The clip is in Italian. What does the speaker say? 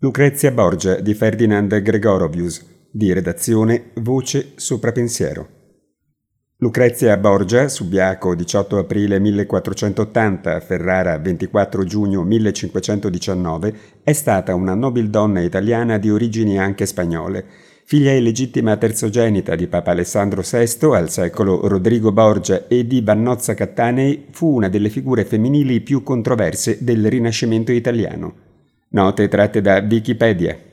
Lucrezia Borgia di Ferdinand Gregorovius, di redazione Voce Soprapensiero. Lucrezia Borgia, Subiaco 18 aprile 1480, Ferrara 24 giugno 1519, è stata una nobildonna italiana di origini anche spagnole. Figlia illegittima terzogenita di Papa Alessandro VI, al secolo Rodrigo Borgia e di Vannozza Cattanei, fu una delle figure femminili più controverse del Rinascimento italiano. Note tratte da Wikipedia.